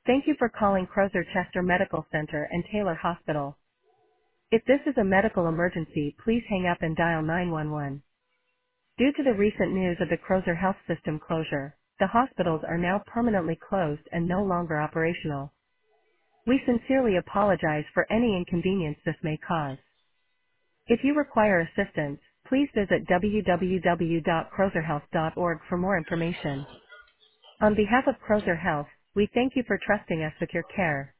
Thank you for calling Crozer Chester Medical Center and Taylor Hospital. If this is a medical emergency, please hang up and dial 911. Due to the recent news of the Crozer Health System closure, the hospitals are now permanently closed and no longer operational. We sincerely apologize for any inconvenience this may cause. If you require assistance, please visit www.crozerhealth.org for more information. On behalf of Crozer Health, we thank you for trusting us with your care.